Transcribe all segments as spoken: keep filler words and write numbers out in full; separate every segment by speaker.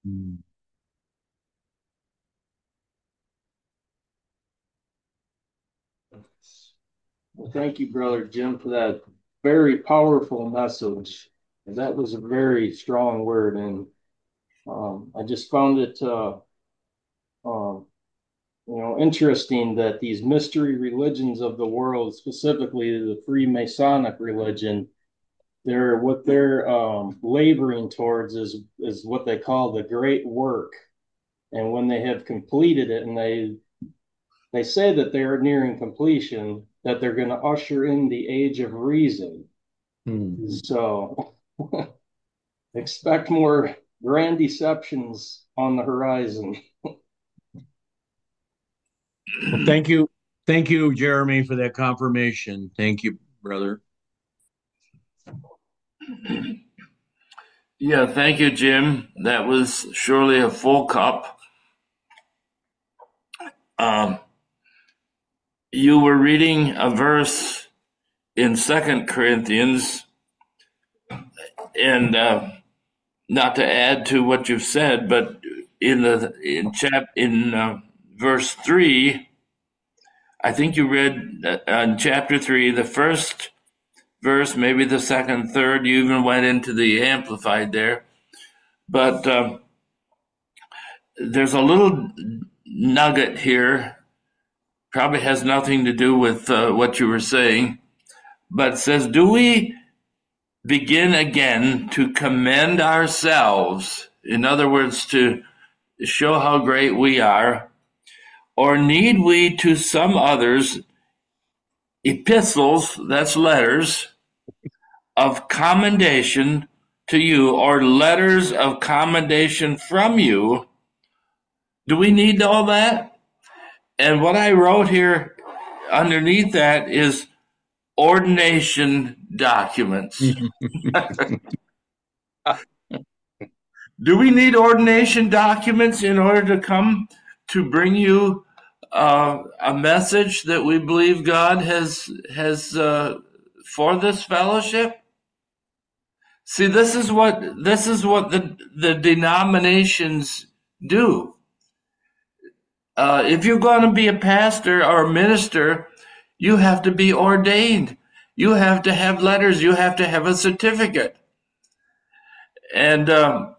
Speaker 1: Mm.
Speaker 2: Well, thank you, Brother Jim, for that very powerful message. And that was a very strong word. And um, I just found it, uh, um, you know, interesting that these mystery religions of the world, specifically the Freemasonic religion, they're what they're um, laboring towards is is what they call the great work. And when they have completed it, and they they say that they're nearing completion, that they're going to usher in the age of reason.
Speaker 1: Mm.
Speaker 2: So expect more grand deceptions on the horizon.
Speaker 1: Well, thank you. Thank you, Jeremy, for that confirmation. Thank you, brother.
Speaker 3: Yeah, thank you, Jim. That was surely a full cup. Um, you were reading a verse in Second Corinthians, and uh, not to add to what you've said, but in the in chap in uh, verse three, I think you read uh, in chapter three, the first verse, maybe the second, third. You even went into the amplified there, but uh, there's a little nugget here. Probably has nothing to do with uh, what you were saying, but it says, "Do we begin again to commend ourselves?" In other words, to show how great we are, or need we to some others epistles, that's letters, of commendation to you, or letters of commendation from you? Do we need all that? And what I wrote here underneath that is ordination documents. Do we need ordination documents in order to come to bring you uh, a message that we believe God has has uh, for this fellowship? See, this is what this is what the the denominations do. Uh, if you're going to be a pastor or a minister, you have to be ordained. You have to have letters. You have to have a certificate. And um,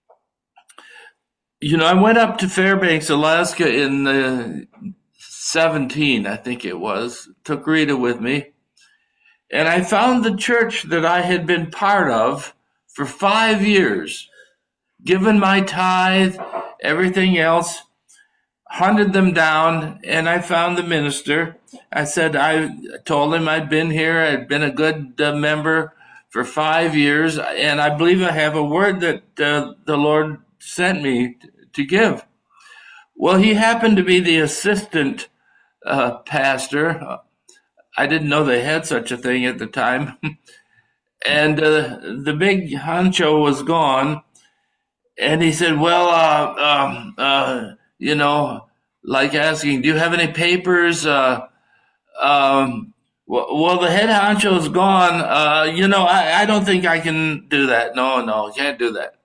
Speaker 3: you know, I went up to Fairbanks, Alaska in uh, seventeen, I think it was. Took Rita with me, and I found the church that I had been part of for five years, given my tithe, everything else, hunted them down, and I found the minister. I said, I told him I'd been here, I'd been a good uh, member for five years, and I believe I have a word that uh, the Lord sent me t- to give. Well, he happened to be the assistant uh, pastor. I didn't know they had such a thing at the time. And uh, the big honcho was gone, and he said, "Well, uh, um, uh, you know, like asking, do you have any papers?" Uh, um, well, well, the head honcho's gone. Uh, you know, I, I don't think I can do that. No, no, can't do that.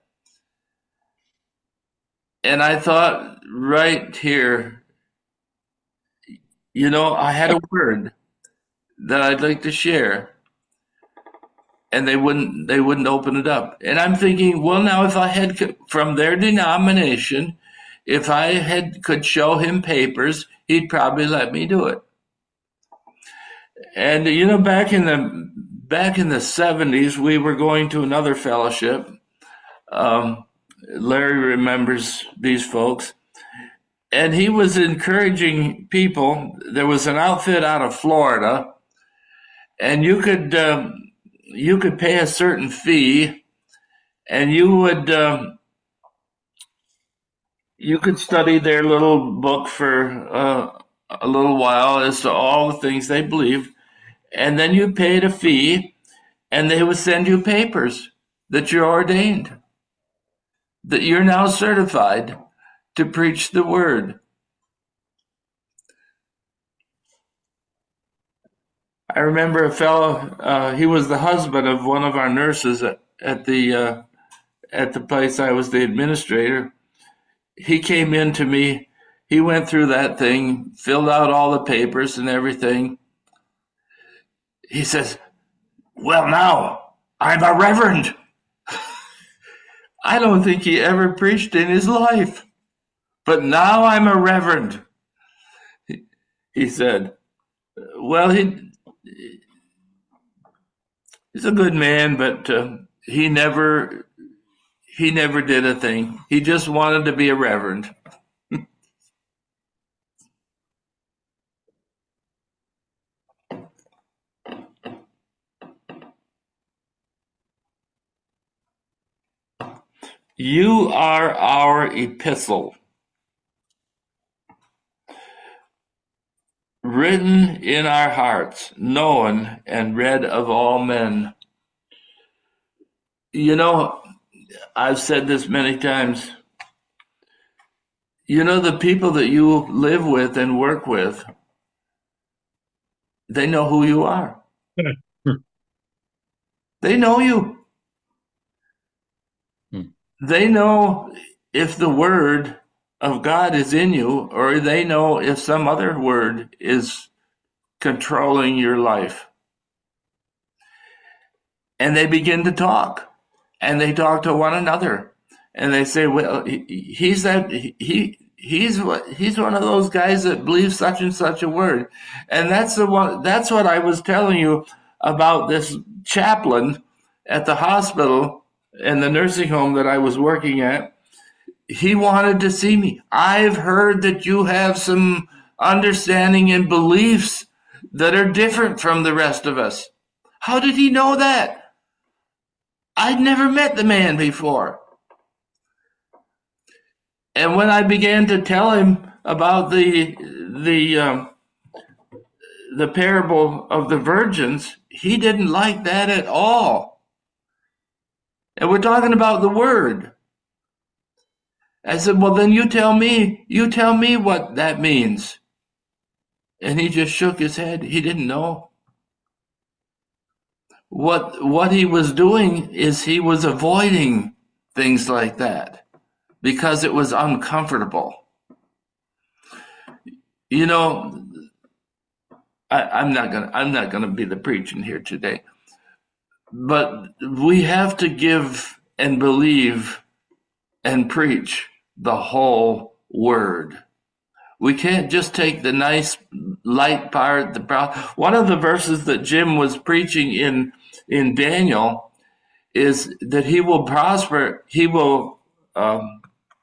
Speaker 3: And I thought, right here, you know, I had a word that I'd like to share, and they wouldn't they wouldn't open it up. And I'm thinking, well, now if I had from their denomination, if I had could show him papers, he'd probably let me do it. And you know, back in the back in the seventies, we were going to another fellowship. Um, Larry remembers these folks, and he was encouraging people. There was an outfit out of Florida, and you could um, you could pay a certain fee, and you would um, you could study their little book for uh, a little while as to all the things they believed, and then you paid a fee, and they would send you papers that you're ordained, that you're now certified to preach the word. I remember a fellow; uh, he was the husband of one of our nurses at, at the uh, at the place I was the administrator, he came in to me. He went through that thing, filled out all the papers and everything. He says, "Well, now I'm a reverend." I don't think he ever preached in his life, but now I'm a reverend. He, he said, well, he he's a good man, but uh, he never he never did a thing. He just wanted to be a reverend. You are our epistle, written in our hearts, known and read of all men. You know, I've said this many times. You know, the people that you live with and work with, they know who you are. They know you. They know if the word of God is in you, or they know if some other word is controlling your life. And they begin to talk, and they talk to one another, and they say, "Well, he, he's that he he's what he's one of those guys that believes such and such a word." And that's the one. That's what I was telling you about this chaplain at the hospital and the nursing home that I was working at. He wanted to see me. I've heard that you have some understanding and beliefs that are different from the rest of us. How did he know that? I'd never met the man before. And when I began to tell him about the the um, the parable of the virgins, he didn't like that at all. And we're talking about the word. I said, well, then you tell me, you tell me what that means. And he just shook his head. He didn't know. What, what he was doing is he was avoiding things like that because it was uncomfortable. You know, I, I'm not gonna, I'm not gonna be the preaching here today, but we have to give and believe and preach the whole word. We can't just take the nice light part. The pro- one of the verses that Jim was preaching in in Daniel is that he will prosper. He will. Um,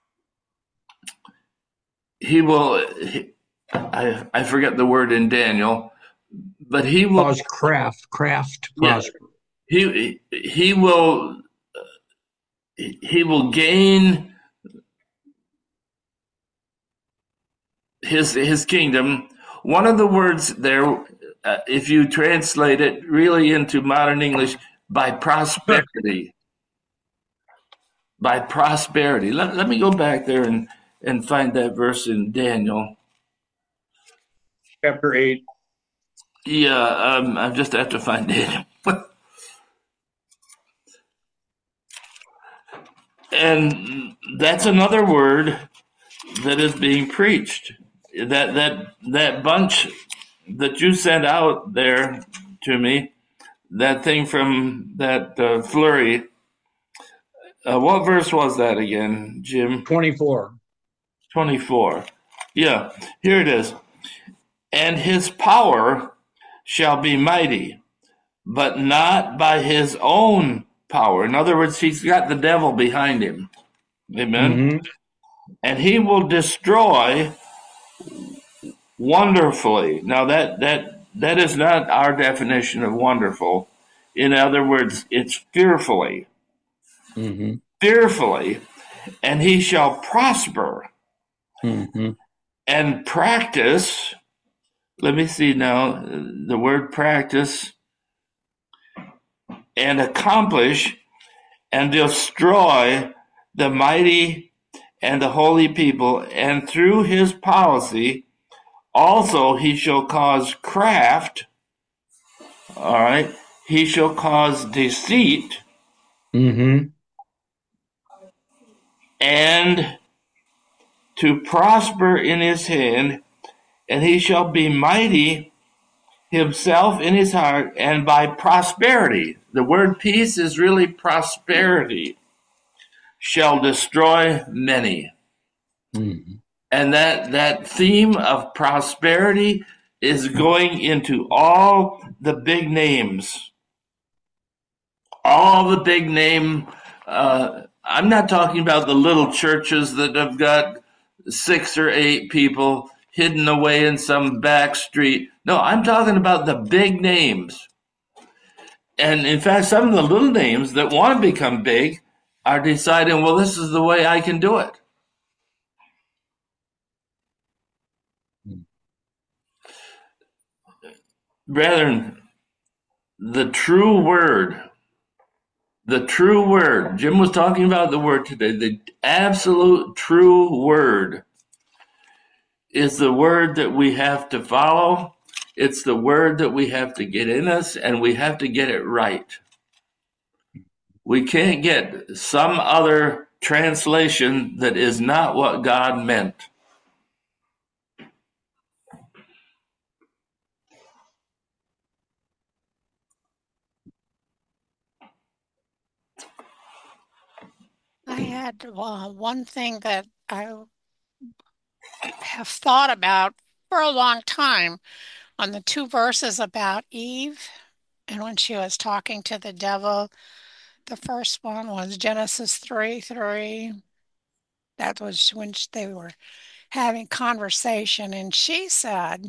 Speaker 3: he will. He, I I forget the word in Daniel, but he will
Speaker 1: cause craft, craft prosper.
Speaker 3: Yeah, he he will. He will gain his his kingdom. One of the words there, uh, if you translate it really into modern English, by prosperity. By prosperity. Let, let me go back there and, and find that verse in Daniel.
Speaker 1: Chapter eight.
Speaker 3: Yeah, um, I just have to find Daniel. And that's another word that is being preached. That that that bunch that you sent out there to me, that thing from that uh, flurry. Uh, what verse was that again, Jim?
Speaker 1: twenty-four.
Speaker 3: twenty-four. Yeah, here it is. And his power shall be mighty, but not by his own power. In other words, he's got the devil behind him. Amen. Mm-hmm. And he will destroy wonderfully. Now that that that is not our definition of wonderful. In other words, it's fearfully. Mm-hmm. Fearfully, and he shall prosper. Mm-hmm. And practice. Let me see now the word practice. And accomplish and destroy the mighty and the holy people, and through his policy also he shall cause craft, all right, he shall cause deceit, mm-hmm. and to prosper in his hand, and he shall be mighty himself in his heart, and by prosperity, the word peace is really prosperity, shall destroy many.
Speaker 1: Mm-hmm.
Speaker 3: And that, that theme of prosperity is going into all the big names. All the big name, uh, I'm not talking about the little churches that have got six or eight people hidden away in some back street. No, I'm talking about the big names. And in fact, some of the little names that want to become big are deciding, well, this is the way I can do it. Brethren, the true word, the true word, Jim was talking about the word today, the absolute true word is the word that we have to follow. It's the word that we have to get in us, and we have to get it right. We can't get some other translation that is not what God meant.
Speaker 4: I had uh, one thing that I have thought about for a long time on the two verses about Eve and when she was talking to the devil. The first one was Genesis three three. That was when they were having conversation, and she said,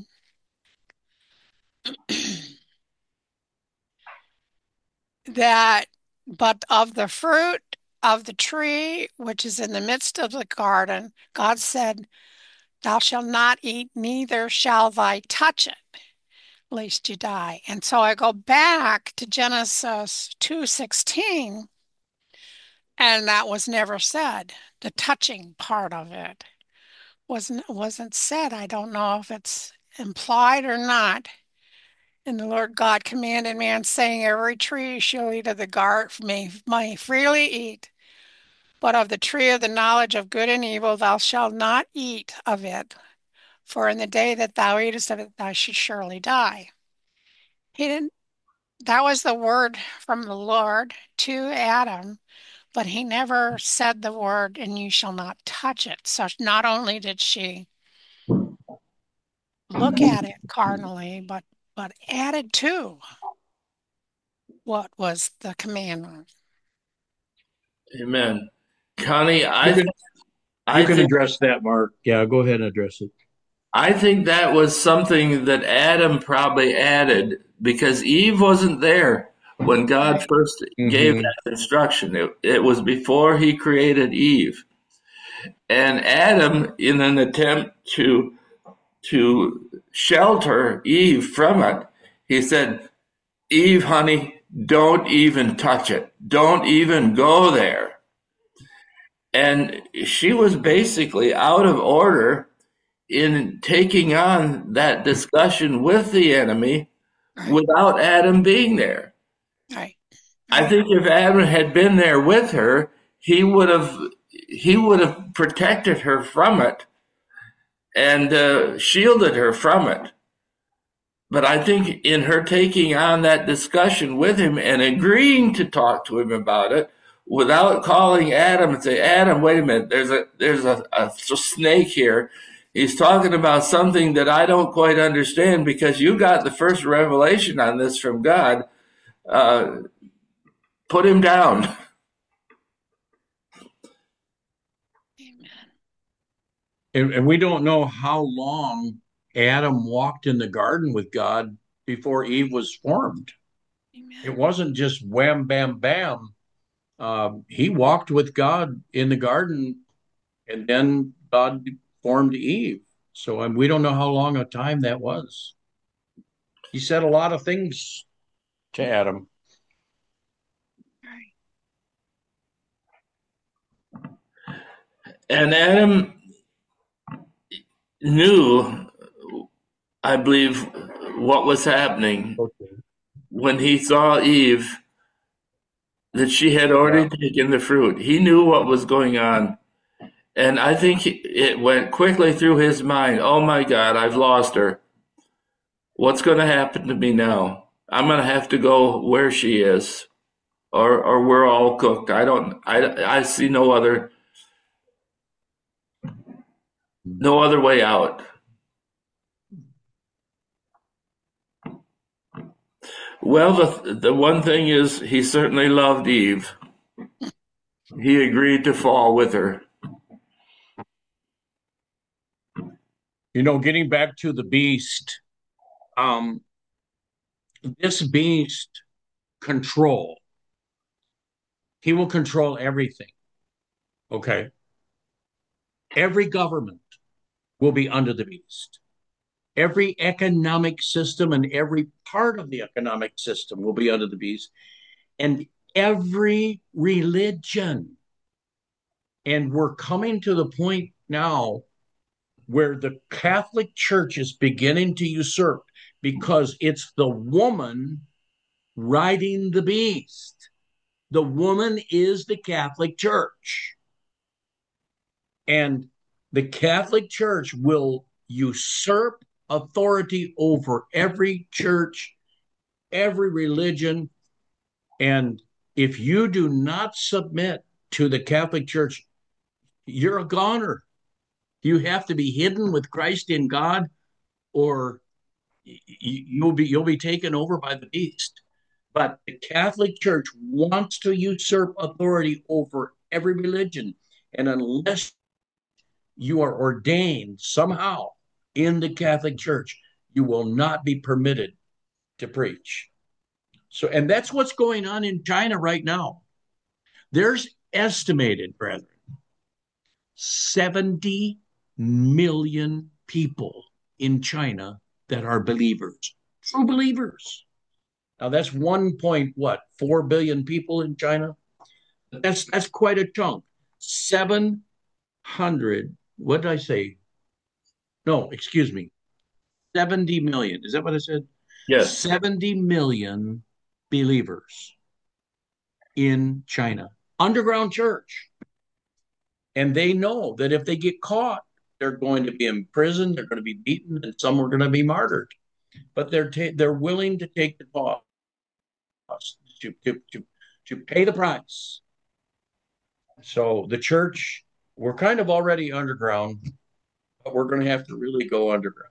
Speaker 4: that, but of the fruit of the tree which is in the midst of the garden, God said, thou shalt not eat, neither shall thy touch it, lest you die. And so I go back to Genesis two sixteen, and that was never said. The touching part of it wasn't wasn't said. I don't know if it's implied or not. And the Lord God commanded man, saying, every tree you shall eat of the garden may, may freely eat, but of the tree of the knowledge of good and evil thou shalt not eat of it, for in the day that thou eatest of it thou shalt surely die. He didn't, that was the word from the Lord to Adam, but he never said the word, and you shall not touch it. So not only did she look at it carnally, but but added to what was the commandment.
Speaker 3: Amen. Connie, I
Speaker 1: You can,
Speaker 3: think,
Speaker 1: you
Speaker 3: I
Speaker 1: can
Speaker 3: think,
Speaker 1: address that, Mark. Yeah, go ahead and address it.
Speaker 3: I think that was something that Adam probably added because Eve wasn't there when God first gave
Speaker 1: Mm-hmm.
Speaker 3: that instruction. It, it was before he created Eve. And Adam, in an attempt to to shelter Eve from it, he said, Eve, honey, don't even touch it. Don't even go there. And she was basically out of order in taking on that discussion with the enemy
Speaker 4: Right.
Speaker 3: without Adam being there.
Speaker 4: Right.
Speaker 3: I think if Adam had been there with her, he would have he would have protected her from it and uh, shielded her from it. But I think in her taking on that discussion with him and agreeing to talk to him about it, without calling Adam and say, Adam, wait a minute, there's a there's a, a snake here. He's talking about something that I don't quite understand because you got the first revelation on this from God. Uh, put him down.
Speaker 4: Amen.
Speaker 1: And, and we don't know how long Adam walked in the garden with God before Eve was formed.
Speaker 4: Amen.
Speaker 1: It wasn't just wham, bam, bam. Um, he walked with God in the garden, and then God formed Eve. So um, we don't know how long a time that was. He said a lot of things to Adam.
Speaker 4: Right.
Speaker 3: And Adam knew, I believe, what was happening
Speaker 1: Okay.
Speaker 3: when he saw Eve, that she had already
Speaker 1: Yeah.
Speaker 3: taken the fruit. He knew what was going on. And I think it went quickly through his mind, oh my God, I've lost her. What's going to happen to me now? I'm going to have to go where she is, or or we're all cooked. I don't. I I see no other no other way out. Well, the the one thing is, he certainly loved Eve. He agreed to fall with her.
Speaker 1: You know, getting back to the beast, um, this beast control. He will control everything. Okay. Every government will be under the beast. Every economic system and every part of the economic system will be under the beast. And every religion. And we're coming to the point now where the Catholic Church is beginning to usurp, because it's the woman riding the beast. The woman is the Catholic Church. And the Catholic Church will usurp authority over every church, every religion. And if you do not submit to the Catholic Church, you're a goner. You have to be hidden with Christ in God, or you'll be you'll be taken over by the beast. But the Catholic Church wants to usurp authority over every religion, and unless you are ordained somehow in the Catholic Church, you will not be permitted to preach. So, and that's what's going on in China right now. There's estimated, brethren, seventy million people in China that are believers, true believers. Now that's one point what four billion people in China. That's that's quite a chunk. Seven hundred. What did I say? No, excuse me. Seventy million. Is that what I said?
Speaker 3: Yes.
Speaker 1: Seventy million believers in China, underground church, and they know that if they get caught, they're going to be imprisoned, they're going to be beaten, and some are going to be martyred. But they're ta- they're willing to take the cost to, to, to, to pay the price. So the church, we're kind of already underground, but we're going to have to really go underground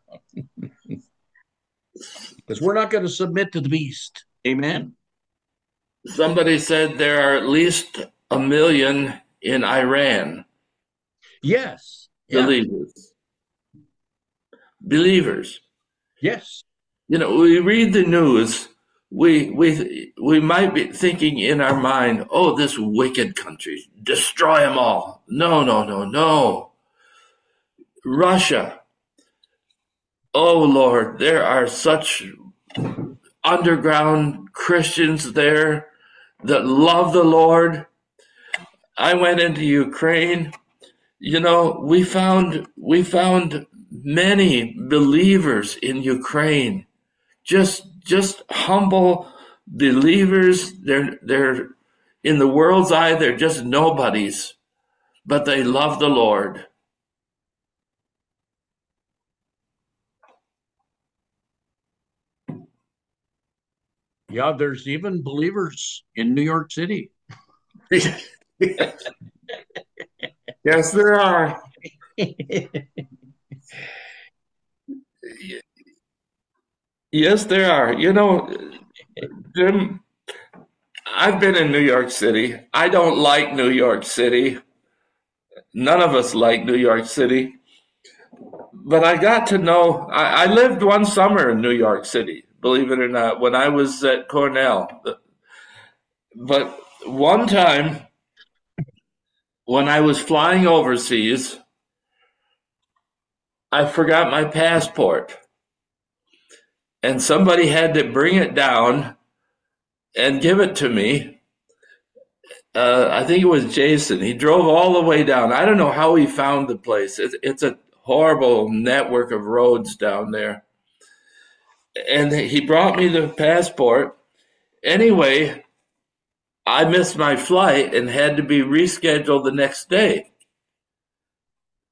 Speaker 1: because we're not going to submit to the beast. Amen.
Speaker 3: Somebody said there are at least a million in Iran.
Speaker 1: Yes. Yeah.
Speaker 3: Believers. Believers.
Speaker 1: Yes.
Speaker 3: You know, we read the news, we we we might be thinking in our mind, oh, this wicked country, destroy them all. No, no, no, no. Russia. Oh, Lord, there are such underground Christians there that love the Lord. I went into Ukraine. You know, we found we found many believers in Ukraine. Just just humble believers. They're they're in the world's eye, they're just nobodies, but they love the Lord.
Speaker 1: Yeah, there's even believers in New York City.
Speaker 3: Yes, there are. Yes, there are. You know, Jim, I've been in New York City. I don't like New York City. None of us like New York City. But I got to know, I, I lived one summer in New York City, believe it or not, when I was at Cornell. But one time, when I was flying overseas, I forgot my passport. And somebody had to bring it down and give it to me. Uh, I think it was Jason. He drove all the way down. I don't know how he found the place. It's, it's a horrible network of roads down there. And he brought me the passport. Anyway, I missed my flight and had to be rescheduled the next day.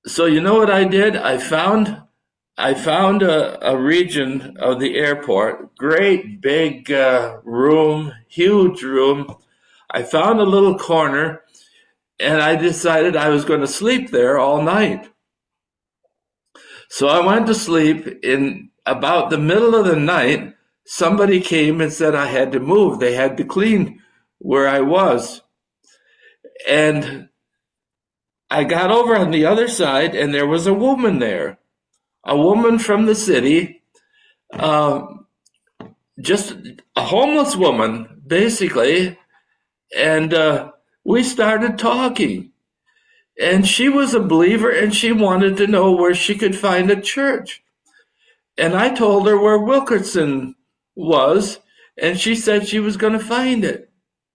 Speaker 3: So you know what I did? I found I found a, a region of the airport, great big uh, room, huge room. I found a little corner and I decided I was going to sleep there all night. So I went to sleep. In about the middle of the night, somebody came and said I had to move. They had to clean where I was. And I got over on the other side and there was a woman there, a woman from the city, uh, just a homeless woman, basically. And uh, we started talking. And she was a believer and she wanted to know where she could find a church. And I told her where Wilkerson was, and she said she was going to find it.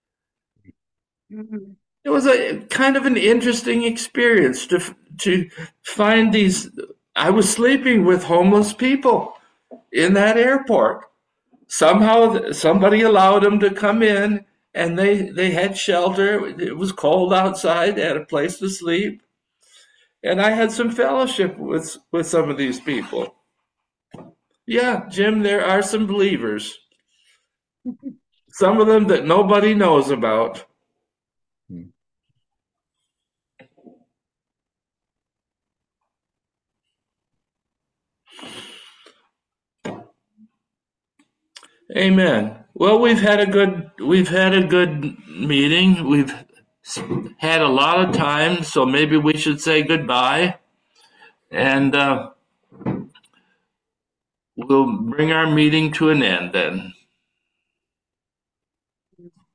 Speaker 3: It was a kind of an interesting experience to to find these. I was sleeping with homeless people in that airport. Somehow somebody allowed them to come in and they, they had shelter. It was cold outside, they had a place to sleep. And I had some fellowship with, with some of these people. Yeah, Jim, there are some believers. Some of them that nobody knows about. Amen. Well, we've had a good we've had a good meeting. We've had a lot of time, so maybe we should say goodbye, and uh, we'll bring our meeting to an end then.